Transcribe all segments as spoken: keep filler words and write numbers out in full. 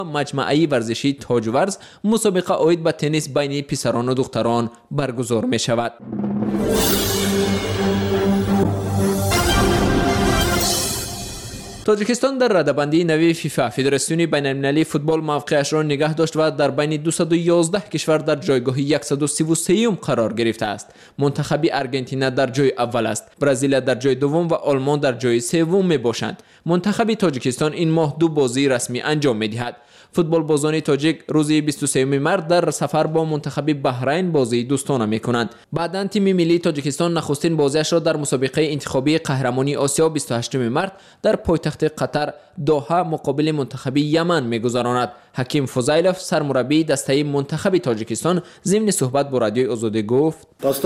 مجمعه ورزشی تاجورز مسابقه عاید به تنیس بین پسران و دختران برگزار می شود. تاجیکستان در رده‌بندی نوی فیفا فدراسیون بین‌المللی فوتبال موقعش را نگه داشت و در بین دویست و یازده کشور در جایگاه صد و سی و سه قرار گرفته است. منتخب آرژانتین در جای اول است، برزیل در جای دوم و آلمان در جای سوم می باشند. منتخب تاجیکستان این ماه دو بازی رسمی انجام می دهد. فوتبال بازان تاجیک روز بیست و سوم مارس در سفر با منتخب بحرین بازی دوستانه می‌کنند. بعداً تیم ملی تاجیکستان نخستین بازیش را در مسابقه انتخابی قهرمانی آسیا بیست و هشتم مارس در پایتخت قطر دوحه مقابل منتخب یمن می‌گذراند. حکیم فضیلов سرمربی دسته منتخب تاجیکستان ضمن صحبت با رادیوی آزادی گفت: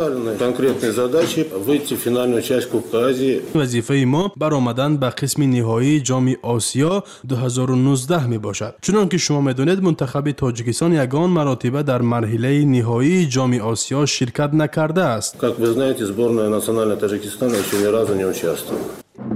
وظیفه ما برآمدن به قسم نهایی جام آسیا دو هزار و نوزده می باشد. چون که شما میدونید منتخب تاجیکستان یگان مراتبه در مرحله نهایی جام آسیا شرکت نکرده است. Как вы знаете, сборная национального Таджикистана еще ни разу не участвовала.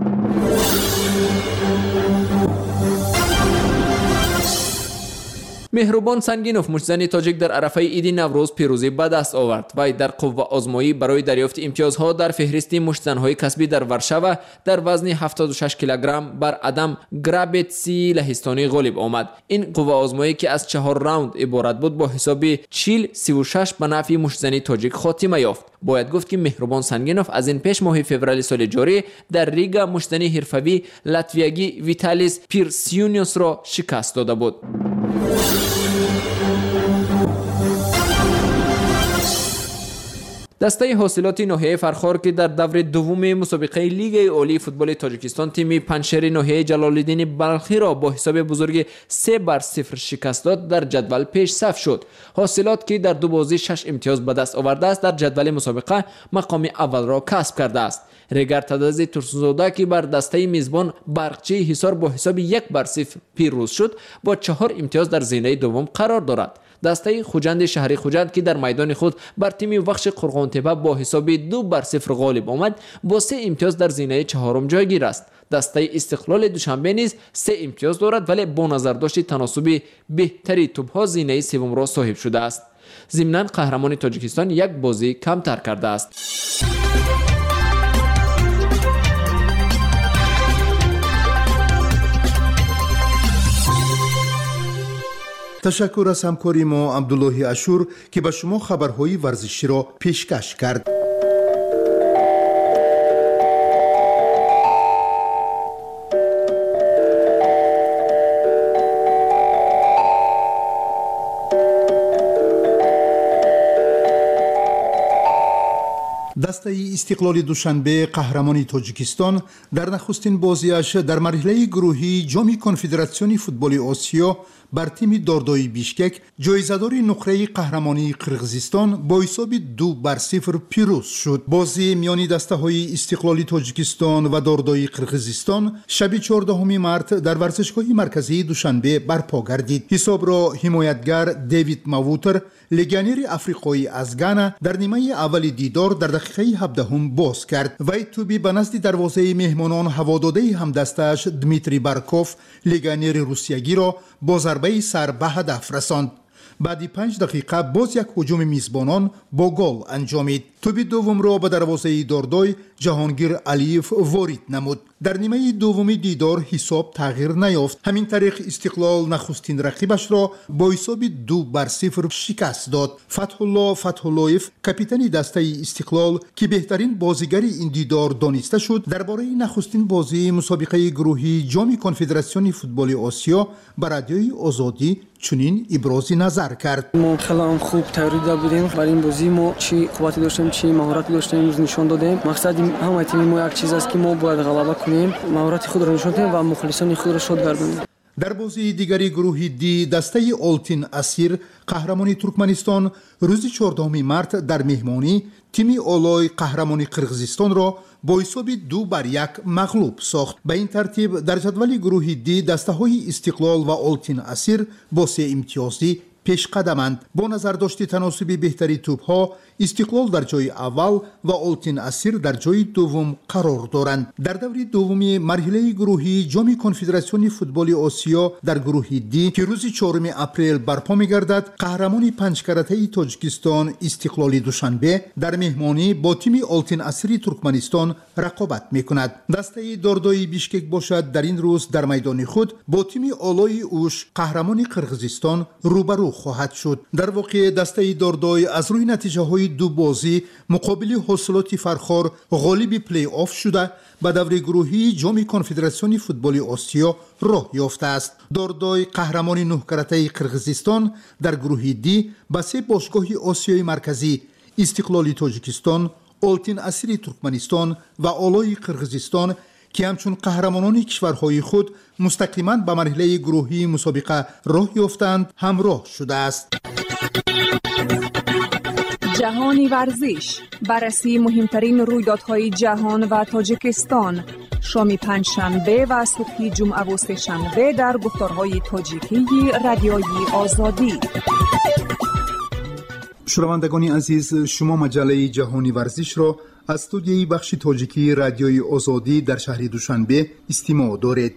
مهربان سنگینوف مشتزن تاجیک در عرفه عید نوروز پیروزی به دست آورد و در قوه آزمایی برای دریافت امتیازها در فهرست مشتزن‌های کسبی در ورشاو در وزن هفتاد و شش کیلوگرم بر ادم گرابتسی لهستانی غالب آمد. این قوه آزمایی که از چهار راوند عبارت بود با حساب چهل سی و شش به نفع مشتزن تاجیک خاتمه یافت. باید گفت که مهربان سنگینوف از این پیش ماه فوریه سال جاری در ریگا مشتزن حرفه‌ای لاتویایی ویتالیس پیرسیونیوس را شکست داده بود. دسته حاصلات ناحیه فرخار که در دور دوم مسابقه لیگ عالی فوتبال تاجیکستان تیم پنشهر ناحیه جلال‌الدین بلخی را با حساب بزرگ سه بر صفر شکست داد در جدول پیش صف شد. حاصلات که در دو بازی شش امتیاز به دست آورده است در جدول مسابقه مقام اول را کسب کرده است. ریگر تدازی ترسوزاده که بر دسته میزبان برقچی حصار با حساب یک بر صفر پیروز شد با چهار امتیاز در زینه دوم قرار دارد. دسته خوجند شهری خوجند که در میدان خود بر تیم بخش قرغانتپه با حساب دو بر صفر غالب آمد با سه امتیاز در زینه چهارم جایگیر است. دسته استقلال دوشنبه نیز سه امتیاز دارد ولی با نظر داشت تناسب بهتری توپ‌ها زینه سوم را صاحب شده است. ضمناً قهرمان تاجیکستان یک بازی کمتر کرده است. تشکر از همکاری ما عبدالله اشور که به شما خبرهای ورزشی را پیشکش کرد. دسته استقلال دوشنبه قهرمان تاجیکستان در نخستین بازیش در مرحله گروهی جام کنفدراسیون فوتبال آسیا بر تیم داردای بیشکک جایزه‌دار نقره قهرمانی قرقیزستان با حساب دو بر صفر پیروز شد. بازی میان دسته‌های استقلال تاجیکستان و داردای قرقیزستان شب چهاردهم مارس در ورزشگاه مرکزی دوشنبه برپا گردید. حساب را حمایتگر دیوید ماووتر لگانیر افریقایی از گانا در نیمه اول دیدار در دقیقه هفدهم باز کرد. وی توپی به نزد دروازه مهمانان هواداده همدستش دمیتری بارکوف لگانیر روسیایی را با ضربه سر به هدف رساند. بعد پنج دقیقه باز یک هجوم میزبانان با گل انجامید. توپ دوم را به دروازه داردای جهانگیر علیف وارد نمود. در نیمه دومی دیدار حساب تغییر نیافت. همین طریق استقلال نخستین رقیبش را با حساب دو بر صفر شکست داد. فتح الله فتح اللهیف کاپیتان دسته استقلال که بهترین بازیگر این دیدار دانسته شد درباره نخستین بازی مسابقه گروهی جام کنفدراسیون فوتبال آسیا بر رادیوی آزادی چنین ابراز نظر کرد. ما خیلی خوب تیاری داشتیم. برای این بازی ما چی قوتی داشتیم چی مهارت داشتیم نشون دادیم. مقصد همه تیم ما یک چیز است که ما باید غلبه کنیم. مهارت خود را نشون دهیم و مخلصان خود را شاد گردانیم. در بازی دیگری گروه دی دسته آلتین اسیر قهرمانی ترکمنستان روز چهاردهم مارس در مهمانی تیم آلای قهرمانی قرقیزستان را با حساب دو بر یک مغلوب ساخت. به این ترتیب در جدول گروه دی دسته های استقلال و آلتین اسیر با سه امتیازی пешқадаманд. бо назардошти таносуби беҳтари тӯбҳо, истиқлол дар ҷойи аввал ва Олтин Асир дар ҷойи дуввум қарор доранд. дар даври дуввуми марҳилаи гурӯҳии ҷоми конфедератсиони футболи Осиё дар гурӯҳи Д ки рӯзи чорум апрел барпо мегардад, қаҳрамони панҷкаратаи Тоҷикистон Истиқлоли Душанбе дар меҳмонӣ бо тими Олтин Асири Туркманистон рақобат мекунад. дастаи Дордои Бишкек бошад дар ин рӯз дар майдони худ бо тими Олои Уш қаҳрамони Қирғизистон рӯбарӯ хоҳад шуд. дар воқеъ дастаи Дордой аз рӯи натиҷаҳои ду бозӣ муқобили ҳосилоти Фархор ғолиби плей-офф шуда ба даври гурӯҳии ҷоми конфедератсиони футболи Осиё роҳ ёфтааст. Дордой қаҳрамони нӯҳкаратаи Қирғизистон дар гурӯҳи Д ба се бошгоҳи Осиёи марказӣ Истиқлоли Тоҷикистон, Олтин Асири Туркманистон ва Олои Қирғизистон ки ҳамчун қаҳрамонони кишварҳои худ мустақиман ба марҳилаи гурӯҳии мусобиқа роҳ ёфтанд, ҳамроҳ шудааст. ҷаҳони варзиш, барраси муҳимтарин рӯйдодҳои ҷаҳон ва Тоҷикистон. шоми панҷшанбе ва субҳи ҷумъаву сешанбе дар гуфторҳои тоҷикии радиои Озодӣ. шунавандагони азиз, шумо маҷалаи ҷаҳони варзишро аз студияи бахши тоҷикии радиои Озодӣ дар шаҳри Душанбе истимоъ доред.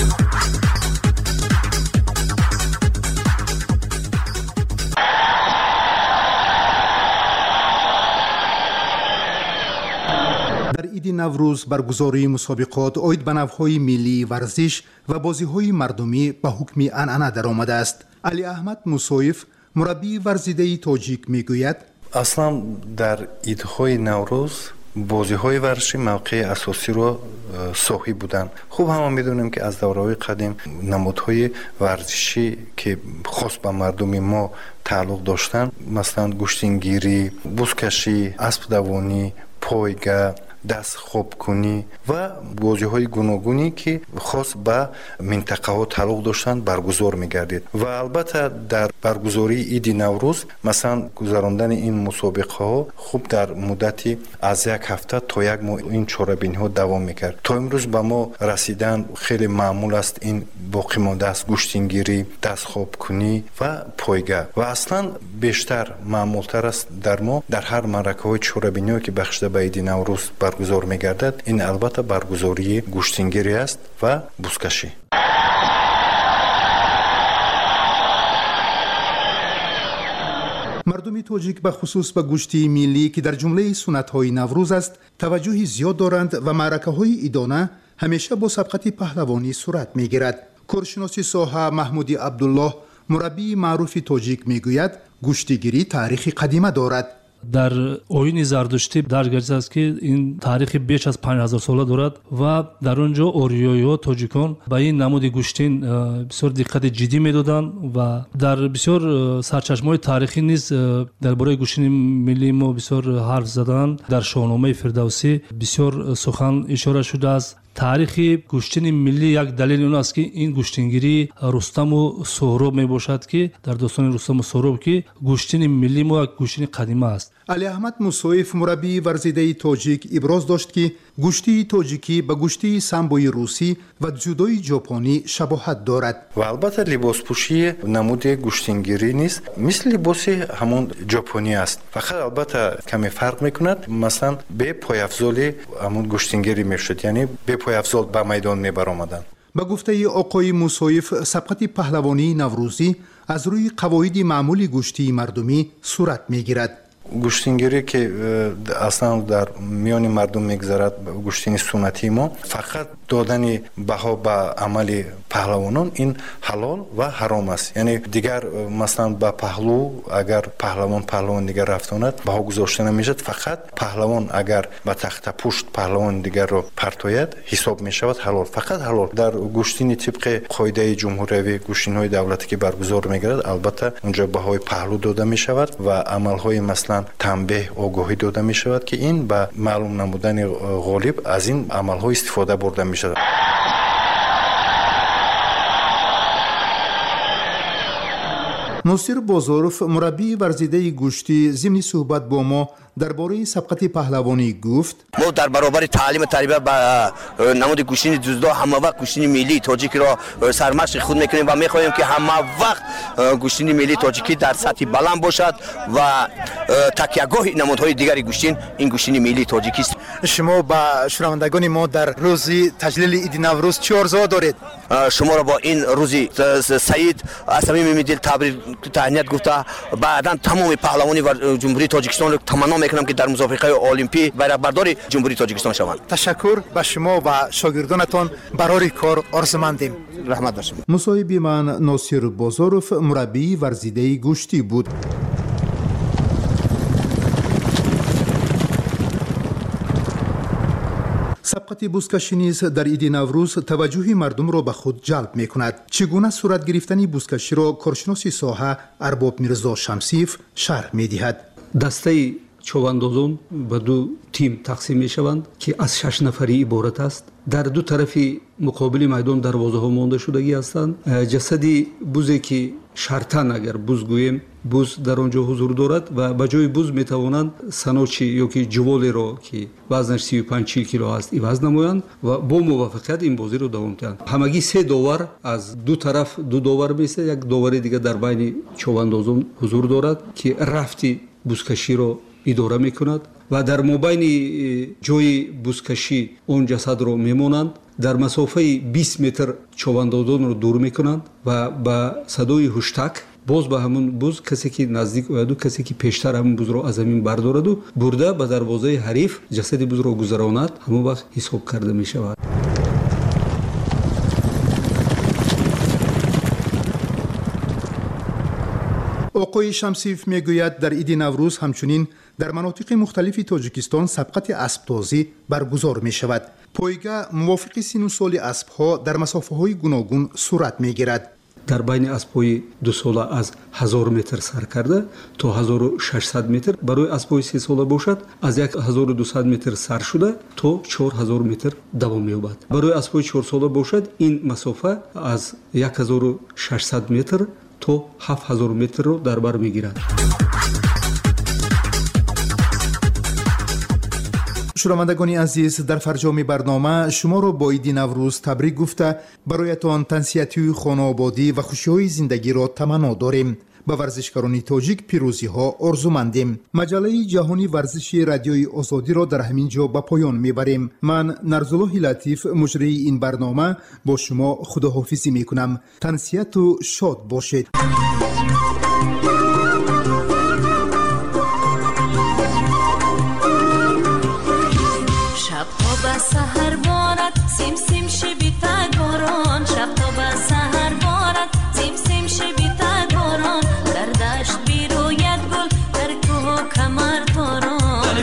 дар иди наврӯз баргузории мусобиқот оид ба навъҳои миллии варзиш ва бозиҳои мардумӣ ба ҳукми анъана даромадааст. Али Аҳмад Мусоев, мураббии варзидаи тоҷик, мегӯяд: аслан дар идҳои наврӯз бозиҳои варзишӣ мавқеи асосиро соҳиб буданд. хуб ҳама медонем ки аз давраҳои қадим намудҳои варзишӣ ки хос ба мардуми мо тааллуқ доштанд, масалан гӯштингирӣ, бузкашӣ, аспдавонӣ, пойга, дастхобкунӣ ва бозиҳои гуногуне ки хос ба минтақаҳо тааллуқ доштанд баргузор мегардид. ва албатта дар баргузории иди наврӯз масалан гузарондани ин мусобиқаҳо хуб дар муддати аз як ҳафта то як моҳ ин чорабиниҳо давом мекард. то имрӯз ба мо расидан хеле маъмул аст ин боқӣ мондааст гӯштингирӣ, дастхобкунӣ ва пойга. ва аслан бештар маъмултар аст дар мо дар ҳар маъракаҳои чорабиниҳое ки бахшида ба иди наврӯз баргузор мегардад, ин албатта баргузории гӯштингирӣ аст ва бузкашӣ. мардуми тоҷик ба хусус ба гӯшти миллӣ ки дар ҷумлаи суннатҳои наврӯз аст таваҷҷӯҳи зиёд доранд ва маъракаҳои идона ҳамеша бо сабқати паҳлавонӣ сурат мегирад. коршиноси соҳа Маҳмуди Абдуллоҳ, мураббии маъруфи тоҷик, мегӯяд: гӯштигирӣ таърихи қадима дорад. дар оини зардуштӣ дарҷ гардидааст ки ин таърихи беш аз панҷ ҳазор сола дорад ва дар он ҷо ориёиҳо тоҷикон ба ин намуди гӯштин бисёр диққати ҷиддӣ медоданд ва дар бисёр сарчашмаҳои таърихӣ низ дар бораи гӯштини миллии мо бисёр ҳарф заданд. дар шоҳномаи Фирдавсӣ бисёр сухан ишора шудааст. таърихи гӯштини миллӣ як далели он аст ки ин гӯштингирии Рустаму Соҳроб мебошад ки дар достони Рустаму Соҳроб ки гӯштини миллии мо як гӯштини қадима аст. Али Аҳмад Мусоев, мураббии варзидаи тоҷик, иброз дошт ки гӯштии тоҷикӣ ба гӯштии самбои русӣ ва дзюдои ҷопонӣ шабоҳат дорад. ва албатта либоспӯшии намуди гӯштингирӣ низ мисли либоси ҳамон ҷопонӣ аст. фақат албатта каме фарқ мекунад. масалан бе пойафзоли ҳамон гӯштингирӣ мешуд, яъне бе пойафзол ба майдон мебаромаданд. ба гуфтаи оқои Мусоев, сабқати паҳлавонии наврӯзӣ аз рӯи қавоиди маъмули гӯштии мардумӣ сурат мегирад. гӯштингирӣ ки аслан дар миёни мардум мегзарад, гӯштини суннатии мо, фақат додани баҳо ба амали паҳлавонон ин ҳалол ва ҳаром аст. яъне дигар масалан ба паҳлӯ агар паҳлавон паҳлавон дигар рафтонад баҳо гузошта намешавад. фақат паҳлавон агар ба тахтапушт паҳлавон дигарро партояд ҳисоб мешавад ҳалол, фақат ҳалол. дар гӯштини тибқи қоидаи ҷумҳуриявӣ, гӯштинҳои давлатӣ ки баргузор мегардад, албатта унҷо баҳои паҳлӯ дода мешавад ва амалҳои маслан танбеҳ, огоҳӣ дода мешавад ки ин ба маълум намудани ғолиб аз ин амалҳо истифода бурда мешавад. носир Бозоров, мураббии варзидаи гӯштӣ, зимни суҳбат бо мо дар бораи сабқати паҳлавонӣ гуфт: мо дар баробари таълим тарбия ба намуди гӯштини дзюдо ҳама вақт гӯштини миллии тоҷикро сармашқи худ мекунем ва мехоҳем ки ҳама вақт گوشتین ملی تاجیکی در سطح بلند باشد و تکیهگاه نمادهای دیگری گوشتین این گوشتین ملی تاجیکی است. شما با شنوندگان ما در روز تجلیل عید نوروز چه آرزو دارید؟ شما را با این روزی سعید از صمیم دل تبریک تهنیت گفته بعدا تمام پهلوانی و جمهوری تاجیکستان را تمنا میکنم که در مسابقه المپی بیرق بردار جمهوری تاجیکستان شوند. تشکر به شما و شاگردانتان برای کار آرزومندیم. رحمت باشد. مصاحبه من ناصر بازاروف مربی ورزیده گوشتی بود. سبقت بزکشی نیز در عید نوروز توجه مردم را به خود جلب می کند. چگونه صورت گرفتن بزکشی را کارشناس ساحه ارباب میرزا شمسیف شرح می دهد. دسته چواندازان به دو تیم تقسیم می شوند که از شش نفری عبارت است. در دو طرف مقابل میدان دروازه ها مانده شدگی هستند. جسدی بوزی که شرطن اگر بوز گوییم بوز در آنجا حضور دارد و به جای بوز می توانند سنوچی یا که جوالی را که وزنش سی و پنج چهل کیلو است عوض نمایند و با موافقت این بازی را دوام دهند. همگی سه داور از دو طرف دو داور میسه، یک داور دیگه در بین چواندازان حضور دارد که رفتی بوزکشی را اداره میکند و در مابین جای بوزکشی اون جسد را میمونند. در مسافه بیست متر چواندازان رو دور میکنند و با صدای هشتک باز به همون بوز کسی که نزدیک اوید و کسی که پیشتر همون بوز را از زمین بردارد و برده به دروازه حریف جسد بوز را گذراند، همون وقت حساب کرده می شود. آقای شمسیف میگوید در عید نوروز همچنین در مناطق مختلف تاجیکستان سبقت اسب‌تازی برگزار می شود. پایگاه موافق سن و سال اسب‌ها در مسافه‌های گوناگون صورت می‌گیرد. در بین اسب‌های دو ساله از هزار متر سر کرده تا هزار و ششصد متر، برای اسب‌های سه ساله باشد از یک هزار و دویست متر سر شده تا چهار هزار متر دوام یابد. برای اسب‌های چهار ساله باشد این مسافه از یک هزار و ششصد متر تا هفت هزار متر رو در بر می‌گیرد. شنوندگان عزیز، در فرجام برنامه شما را با عید نوروز تبریک گفته برایتان تنسیتی خانوادگی و خوشی‌های زندگی را تمنا داریم. به ورزشکاران تاجیک پیروزی ها آرزومندیم. مجله جهانی ورزشی رادیوی آزادی را در همین جا به پایان میبریم. من نرزالله لطیف مجری این برنامه با شما خداحافظی میکنم. تنسیت و شاد باشید. سحر بارد سیم سیم شبیت باران، شب تا به سحر بارد سیم سیم شبیت باران، در دشت بیروید گل در کوه کمر تاران،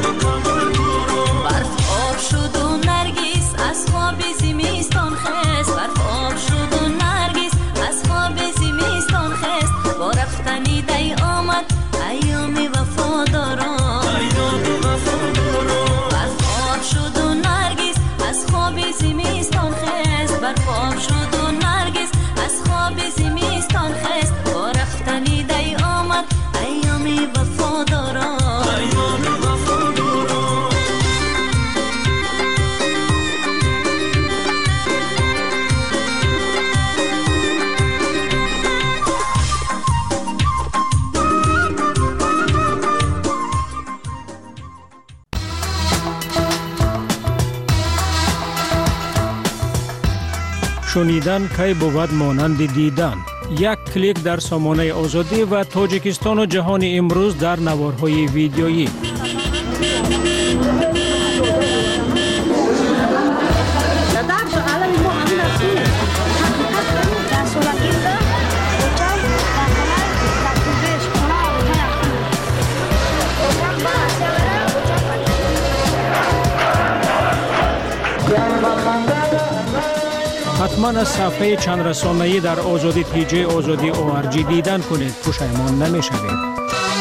برف آب شد و نرگس از خواب زمستان خست، برف آب شد و نرگس از خواب زمستان خست، با رفتنی دی آمد ایام وفاداران، ایام وفاداران، برف آب شد و نرگس از خواب زمستان خست، برف آب شد و نرگس از خواب زمستان خست، با رفتنی دی آمد ایام وفاداران، ایام وفاداران. شنیدن کی بود مانند دیدن. یک کلیک در سامانه آزادی و تاجیکستان و جهان امروز در نوارهای ویدیویی. حتما از صفحه چند رسانه‌ای در آزادی تی جی آزادی او آر جی دیدن کنید، پشیمان نمی‌شوید.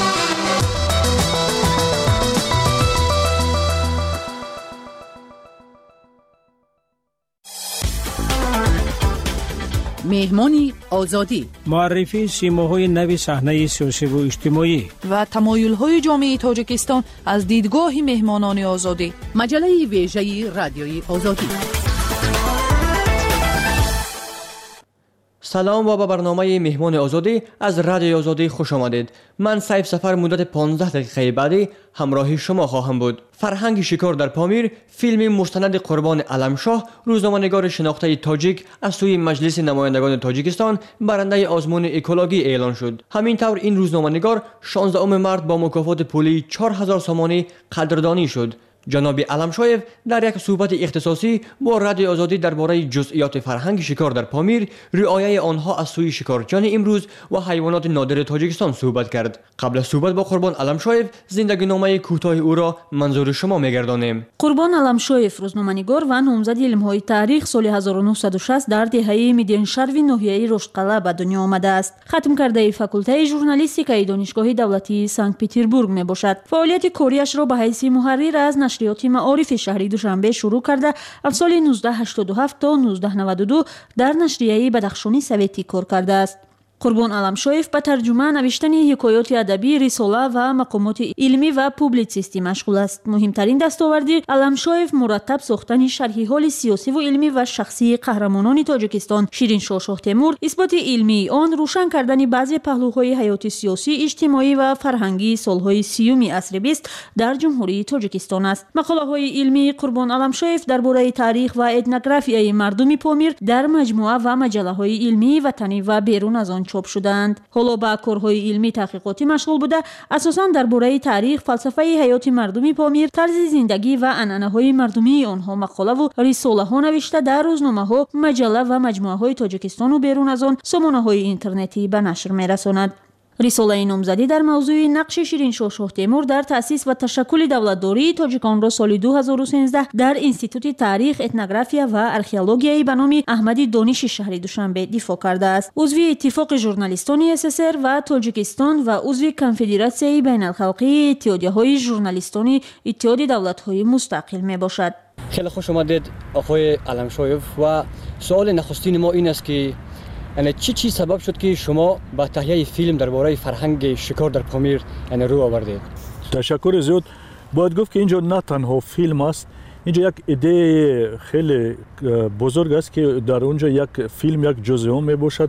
مهمانی آزادی، معرفی سیماهای نوی صحنه سیاسی و اجتماعی و تمایل‌های جامعه تاجیکستان از دیدگاه مهمانان آزادی. مجله ویژه رادیوی آزادی. سلام و به برنامه مهمان آزادی از رادیو آزادی خوش آمدید. من سیف سفر مدت پانزده دقیقه بعدی همراه شما خواهم بود. فرهنگ شکار در پامیر فیلم مستند قربان علمشاه روزنامه‌نگار شناخته تاجیک از سوی مجلس نمایندگان تاجیکستان برنده آزمون اکولوژی اعلان شد. همین طور این روزنامه‌نگار شانزدهم مارس با مکافات پولی چهار هزار سامانی قدردانی شد. جناب علمشایف در یک صحبت اختصاصی با رادیو آزادی درباره جزئیات فرهنگ شکار در پامیر، رعایت آنها از سوی شکارچیان امروز و حیوانات نادر تاجیکستان صحبت کرد. قبل از صحبت با قربان علمشایف زندگی نامه کوتاه او را منظور شما می‌گردانیم. قربان علمشایف روزنامه‌نگار و نامزد علم‌های تاریخ سال هزار و نهصد و شصت در دهه مدینشهر ناحیه رشتقلعه به دنیا آمده است. ختم کرده فاکولته ژورنالیستیکای دانشگاه دولتی سنت پترزبورگ میباشد. فعالیت کاریش را به حیث محرر از نشریات معارف شهری دوشنبه شروع کرده از سال نوزده هشتاد و هفت تا نوزده نود و دو در نشریه بدخشانی سویتی کار کرده است. قربان علمشایف به ترجمه، نوشتن حکایات ادبی، رساله و مقامات علمی و پوبلیسیستی مشغول است. مهمترین دستاوردی علمشایف مرتب ساختن شرح حال سیاسی و علمی و شخصی قهرمانان تاجیکستان شیرین شاه شاه تیمور، اثبات علمی آن، روشن کردن بعضی پهلوهای حیاتی سیاسی، اجتماعی و فرهنگی سالهای سیوم عصر بیست در جمهوری تاجیکستان است. مقاله های علمی قربان علمشایف درباره تاریخ و etnogrافیای مردم پامیر در مجموعه و مجله های علمی وطنی و بیرون از آن چاپ شدند. حالا با کارهای علمی تحقیقاتی مشغول بوده، اساساً درباره تاریخ، فلسفه حیات مردم پامیر، طرز زندگی و عنعنه‌های مردمی آنها مقاله و رساله ها نوشته در روزنامه‌ها، مجله و مجموعه های تاجیکستان و بیرون از آن سامانه‌های اینترنتی به نشر می‌رساند. رساله نامزدی در موضوع نقش شیرین شاه شاه تیمور در تأسیس و تشکل دولتداری تاجیکان را سال دو هزار و سیزده در انستیتوت تاریخ، etnogrافیا و آرکئولوژی به نام احمدی دانش شهری دوشنبه دفاع کرده است. عضو اتفاق ژورنالیستان اس اس ار و تاجیکستان و عضو کنفدراسیون بین‌الخلقی اتحادیه‌های ژورنالیستان اتحاد دولت‌های مستقل میباشد. خیلی خوش آمدید آقای علمشایف و سوال نخستین ما این است که یعنی چی چی سبب شد که شما با تهیه فیلم درباره فرهنگ شکار در پامیر یعنی رو آوردید؟ تشکر زیاد. باید گفت که اینجا نه تنها فیلم است، اینجا یک ایده خیلی بزرگ است که در اونجا یک فیلم یک جزء می باشد.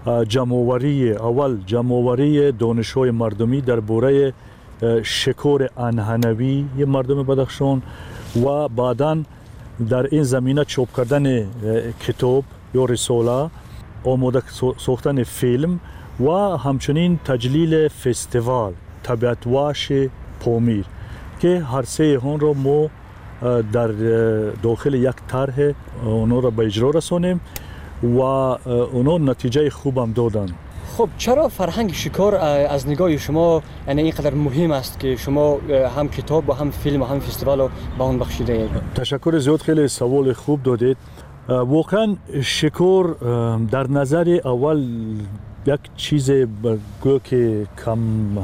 جمع‌آوری اول جمع‌آوری دانش‌های مردمی درباره شکار عنعنوی مردم بدخشان و بعداً در این زمینه چاپ کردن کتاب یا رساله، آماده ساختن فیلم و همچنین تجلیل فستیوال طبیعت واش پامیر که هر سه هون را ما در داخل یک طرح اونا را به اجرا رسانیم و اونا نتیجه خوبم دادن. خب چرا فرهنگ شکار از نگاه شما یعنی اینقدر مهم است که شما هم کتاب و هم فیلم و هم فستیوال رو به اون بخشیده اید؟ تشکر زیاد، خیلی سوال خوب دادید. واقعا شکار در نظر اول یک چیز بگو که کم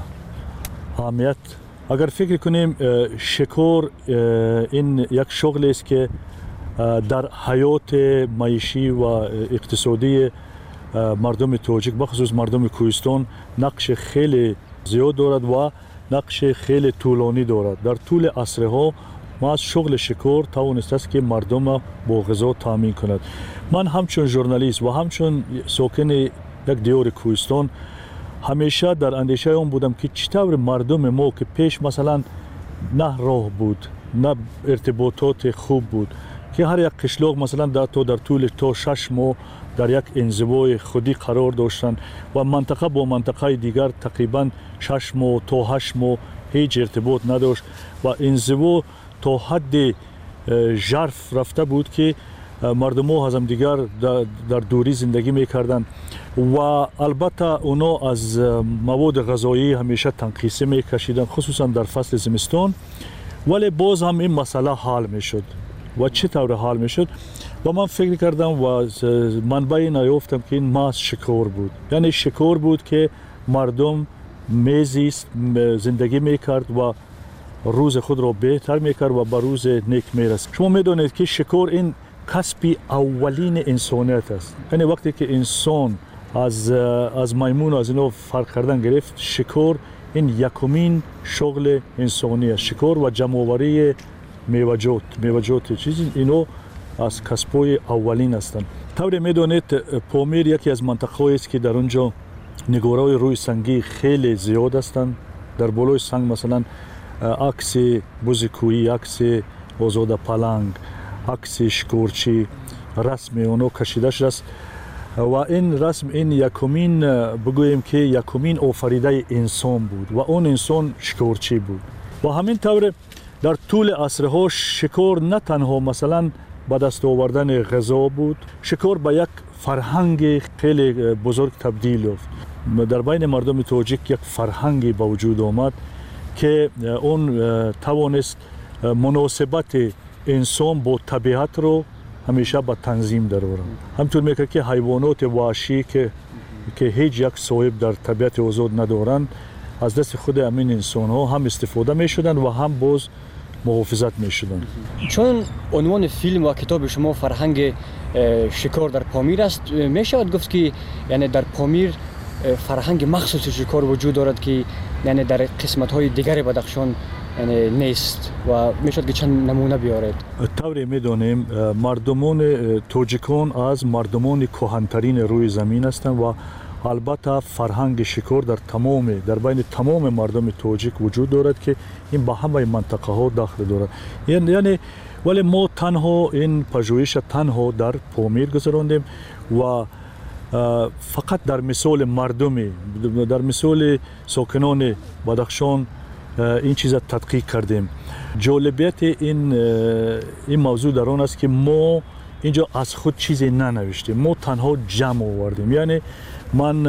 اهمیت. اگر فکر کنیم شکار این یک شغل است که در حیات معیشی و اقتصادی مردم تاجیک بخصوص مردم کوهستان نقش خیلی زیاد دارد و نقش خیلی طولانی دارد. در طول عصرها ما از شغل شکار توانسته است که مردم با غذا تامین کند. من همچون ژورنالیست و همچون ساکن یک دیار کوهستان همیشه در اندیشه آن بودم که چطور مردم ما که پیش مثلا نه راه بود، نه ارتباطات خوب بود، که هر یک قشلاق مثلا در تا در طول تا شش ماه در یک انزوای خودی قرار داشتند و منطقه با منطقه دیگر تقریبا شش ماه تا هشت ماه هیچ ارتباط نداشت و انزوا تا حد ژرف رفته بود که مردم ها از هم دیگر در دوری زندگی میکردند و البته اونا از مواد غذایی همیشه تنقیصی میکشیدند خصوصا در فصل زمستان، ولی باز هم این مسئله حل میشد. و چطور حل میشد؟ و من فکر کردم و منبعی نیافتم که این محض شکار بود. یعنی شکار بود که مردم میزیست، زندگی میکرد و روز خود را بهتر میکرد و به روز نیک میرسید. شما میدونید که شکار این کسب اولین انسانیت است. یعنی وقتی که انسان از از میمون از اینا فرق کردن گرفت، شکار این یکمین شغل انسانی است. شکار و جمع‌آوری میوه‌جات، میوه‌جات چیزی اینو از کسب‌های اولین هستند. طور میدونید پامیر یکی از مناطق‌هایی است که در اونجا نگارهای روی سنگی خیلی زیاد هستند. در بالای سنگ مثلا عکس بزکویی، عکس آزاده پلنگ، عکس شکارچی رسم اونو کشیده شده است و این رسم این یکمین بگوییم که یکمین آفریده انسان بود و اون انسان شکارچی بود. و همین طور در طول عصرها شکار نه تنها مثلا به دست آوردن غذا بود، شکار به یک فرهنگ خیلی بزرگ تبدیل یافت. در بین مردم تاجیک یک فرهنگی به وجود آمد که اون توانست مناسبت انسان با طبیعت رو همیشه به تنظیم درآورد. همطور میگه که حیوانات وحشی که که هیچ یک صاحب در طبیعت آزاد ندارند از دست خود همین انسان ها هم استفاده می شدن و هم باز محافظت می شدن. چون عنوان فیلم و کتاب شما فرهنگ شکار در پامیر است، می شود گفت که یعنی در پامیر فرهنگ مخصوص شکار وجود دارد که یعنی در قسمت های دیگر بدخشان یعنی نیست و می شود که چند نمونه بیارید؟ طوری می دانیم مردمان تاجیکان از مردمان کهن‌ترین روی زمین هستند و البته فرهنگ شکار در تمام در بین تمام مردم تاجیک وجود دارد که این به همه منطقه ها داخل دارد. یعنی ولی ما تنها این پژوهش تنها در پامیر گذراندیم و فقط در مثال مردمی در مثال ساکنان بدخشان این چیز تدقیق کردیم. جالبیت این این موضوع در آن است که ما اینجا از خود چیزی ننوشتیم، ما تنها جمع آوردیم. یعنی من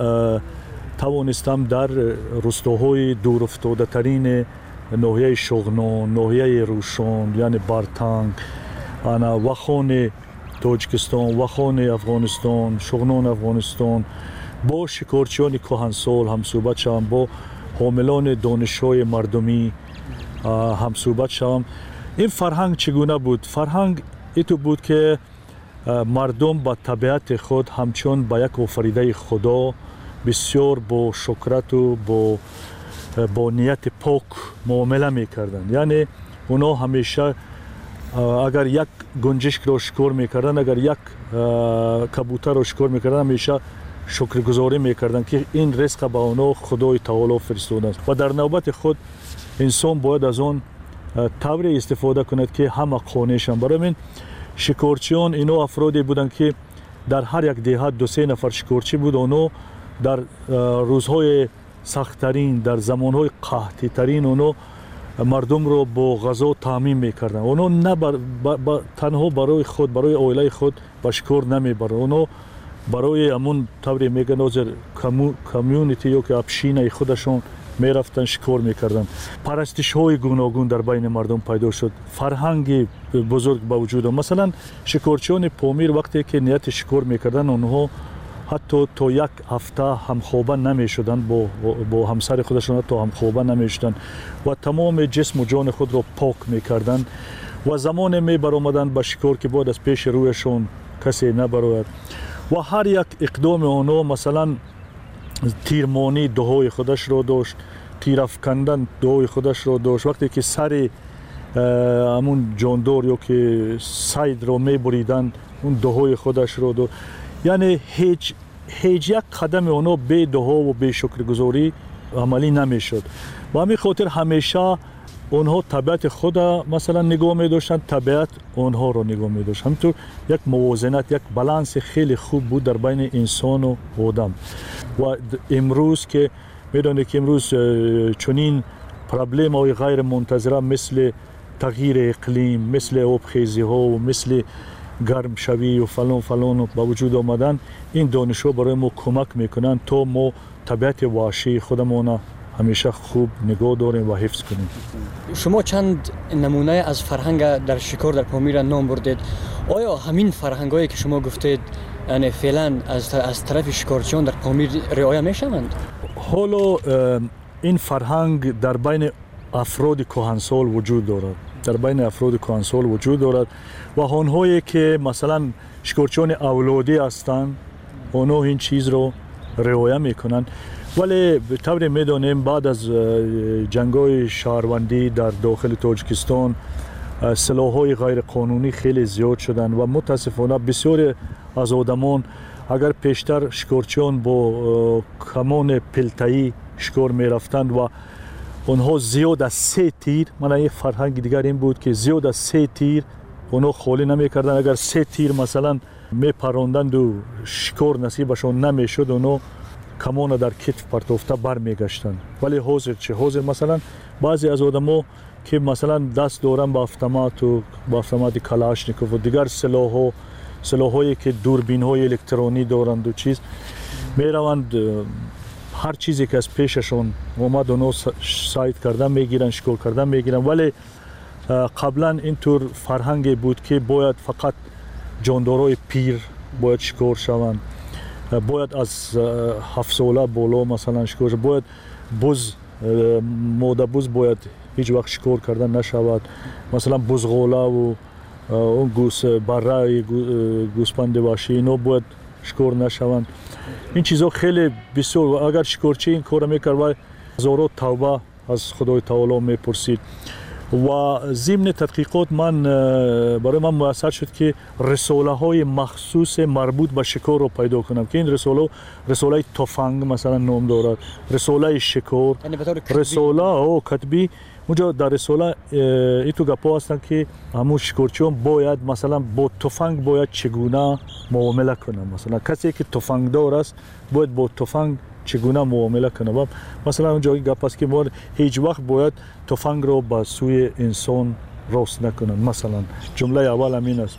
توانستم در روستاهای دور افتاده ترین ناحیه شغنان، ناحیه روشان یعنی بارتنگ، انا وخان تاجیکستان، وخان افغانستان، شغنان افغانستان با شکارچیان کهنسال هم صحبت شدم، با حاملان دانش‌های مردمی هم صحبت شدم. این فرهنگ چگونه بود؟ فرهنگ ایتو بود که مردم با طبیعت خود همچون با یک آفریده خدا بسیار با شکرت و با با نیت پاک معامله میکردن. یعنی اونا همیشه اگر یک گنجشک رو شکار میکردن، اگر یک کبوتر رو شکار میکردن، همیشه شکرگزاری میکردن که این رزق به اونا خدای تعالی فرستاده است و در نوبت خود انسان باید از اون طوری استفاده کند که همه قانعشن. برای من شکارچیان اینا افرادی بودن که در هر یک دهات دو سه نفر شکارچی بود. اونا در روزهای سخت‌ترین، در زمانهای قحطی ترین اونا مردم رو با غذا تامین میکردن. اونا نه بر با با تنها برای خود، برای عائله خود به شکار نمیبرن، اونا برای همون طوری میگن از کامیونیتی یا که ابشینه خودشون میرفتن شکار میکردن. پرستش های گوناگون در بین مردم پیدا شد، فرهنگی بزرگ با وجود. مثلا شکارچیان پامیر وقتی که نیت شکار میکردن اونها حتی تا یک هفته همخوابه نمیشدن، با با همسر خودشون حتی همخوابه نمیشدن و تمام جسم و جان خود را پاک میکردن و زمان می برآمدن به شکار که بعد از پیش رویشون کسی نبراید و هر یک اقدام آنها مثلا تیرمانی دعای خودش را داشت، تیر افکندن دعای خودش را داشت. وقتی که سر همون جاندار یا که سید را می بریدن اون دعای خودش را داشت. یعنی هیچ هیچ یک قدم اونا به دعا و به شکرگزاری عملی نمیشد. با همین خاطر همیشه اونها طبیعت خود مثلا نگاه می داشتن، طبیعت اونها رو نگاه می داشت. همینطور یک موازنت، یک بالانس خیلی خوب بود در بین انسان و آدم. و امروز که میدونید که امروز چنین پرابلم های غیر منتظره مثل تغییر اقلیم، مثل آبخیزی ها و مثل گرم شوی و فلان فلان با وجود آمدن، این دانش‌ها برای ما کمک میکنن تا ما طبیعت وحشی خودمون همیشه خوب نگاه داریم و حفظ کنیم. شما چند نمونه از فرهنگ در شکار در پامیر نام بردید. آیا همین فرهنگایی که شما گفتید یعنی فعلا از از طرف شکارچیان در پامیر رعایت میشوند؟ حالا این فرهنگ در بین افراد کهنسال وجود دارد، در بین افراد کهنسال وجود دارد و آنهایی که مثلا شکارچیان اولادی هستند آنها این چیز رو رعایت میکنن. ولی به طور میدانیم بعد از جنگ‌های شهروندی در داخل تاجیکستان سلاح‌های غیر قانونی خیلی زیاد شدن و متاسفانه بسیار аз одамон агар пештар шикорчиён бо камони пилтаӣ шикор мерафтанд ва онҳо зиёд аз се тир, мана як фарҳанги дигар ин буд ки зиёд аз се тир онҳо холӣ намекарданд. Агар се тир масалан мепаронданду шикор насибашон намешуд, онҳо камона дар китф партофта бармегаштанд. вале ҳозир чи ҳозир масалан баъзе аз одамо ки масалан даст доранд ба автомату ба автомати калашникову дигар силоҳҳо силоҳҳое ки дурбинҳои электронӣ доранду чиз мераванд, ҳар чизе ки аз пешашон омад онҳо сайд кардан мегиранд, шикор кардан мегиранд. вале қаблан ин тур фарҳанге буд ки бояд фақат ҷондорои пир бояд шикор шаванд, бояд аз ҳафтсола боло масалан шикор шаванд, бояд буз модабуз бояд ҳеҷ вақт шикор кардан нашавад. масалан бузғолаву он гӯс барраи гӯспанди ваҳшӣ инҳо бояд шикор нашаванд. ин чизҳо хеле бисёр, агар шикорчӣ ин корро мекард ва ҳазоро тавба аз худои таоло мепурсид. ва зимни тадқиқот ман барои ман муяссар шуд ки рисолаҳои махсусе марбут ба шикорро пайдо кунам ки ин рисола рисолаи тофанг масалан ном дорад, рисолаи шикор, рисола о катбӣ. унҷо дар рисола иту гапҳо ҳастанд ки ҳамун шикорчиён бояд масалан бо туфанг бояд чӣ гуна муомила кунанд. масалан касе ки туфангдор аст бояд бо туфанг чӣ гуна муомила кунад. масалан унҷо гап аст ки мо ҳеҷ вақт бояд туфангро ба сӯи инсон рост накунанд. масалан ҷумлаи аввал ҳамин аст.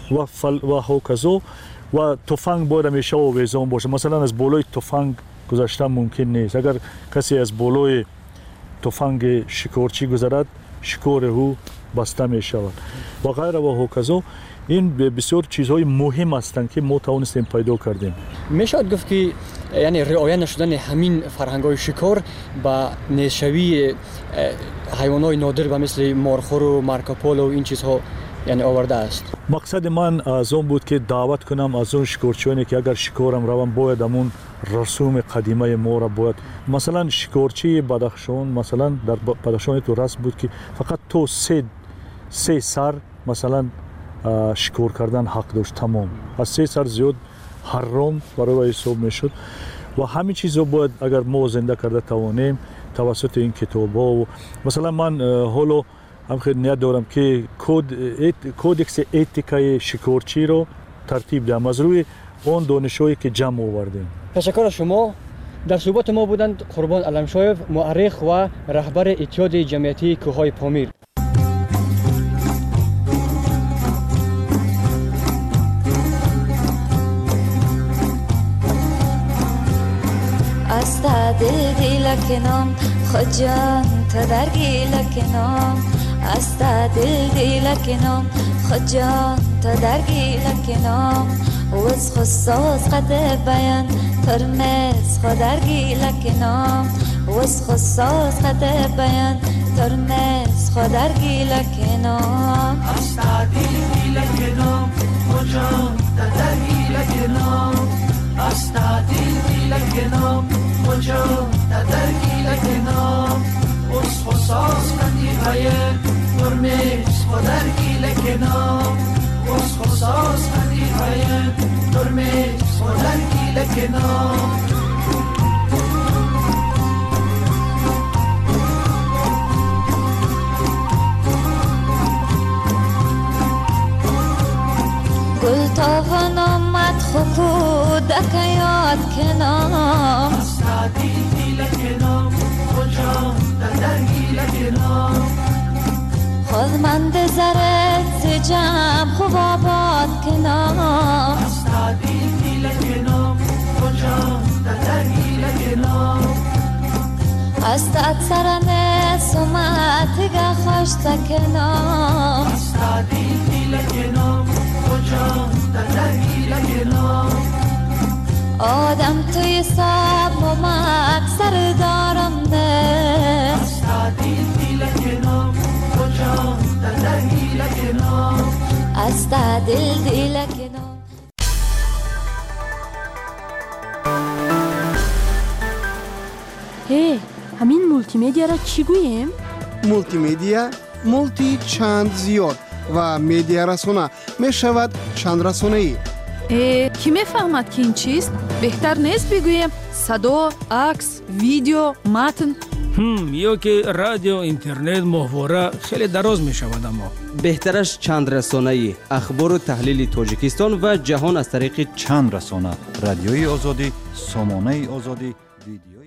ва ҳоказо ва туфанг бояд ҳамеша овезон бошад. масалан аз болои туфанг гузаштан мумкин нест. агар касе аз болои туфанги шикорчӣ гузарад, шикори ӯ баста мешавад ва ғайра ва ҳоказо. ин бисёр чизҳои муҳим ҳастанд ки мо тавонистем пайдо кардем. мешавад гуфт ки яъне риоя нашудани ҳамин фарҳангҳои шикор ба нешавии ҳайвонҳои нодир ба мисли морхӯру маркополу ин чизҳо яъне овардааст. мақсади ман аз он буд ки даъват кунам аз он шикорчиёне ки агар шикорам раванд бояд ҳамун расуми қадимаи моро бояд. масалан шикорчии бадахшон, масалан дар бадахшон ту расм буд ки фақат то се се сар масалан шикор кардан ҳақ дошт. тамом аз се сар зиёд ҳарром барои ҳисоб мешуд. ва ҳамин чизҳо бояд агар мо зинда карда тавонем тавассути ин китобҳо. масалан ман ҳоло ҳамхел ният дорам ки кодекси этикаи шикорчиро тартиб диҳам аз рӯи он донишҳое ки ҷамъ овардем. ташаккур аз шумо. дар суҳбати мо буданд қурбон аламшоев, муаррих ва раҳбари иттиҳоди ҷамъиятии кӯҳҳои помир. asta dil dilakinam khojan ta dargilakinam asta dil dilakinam khojan ta dargilakinam وز خصاص قد بیان ترمز خدرگی لکنام وز خصاص قد بیان ترمز خدرگی لکنام استادی لکنام مجان تدرگی لکنام استادی لکنام مجان تدرگی لکنام وز خصاص قد بیان ترمز خدرگی لکنام وز خصاص قد بیان ترمز خدرگی لکنام گل تاون آمد خکودک یاد کنام استادی لکنام کجام درگی لکنام خودمند زرد زجم خوب آباد کنام استادی لکنام کجام درگی لکنام استاد سرنه سومتگه خوش تکنام استادی لکنام کجام درگی لکنام آدم توی سب ممک سر دارم ده استادی لکنام کجام درگی لکنام استادی لکنام هی همین مولتی میدیا را چی گوییم؟ مولتی میدیا مولتی چند زیاد و میدیا رسانه می شود چند رسانه ای ای کی میفهمد که این چیست؟ بهتر نیست بگویم صدا، عکس، ویدیو، متن؟ هم یا که رادیو، اینترنت، ماهواره خیلی دراز می شود. اما بهترش چند رسانه‌ای اخبار و تحلیل تاجیکستان و جهان از طریق چند رسانه: رادیوی آزادی، سامانه آزادی، ویدیو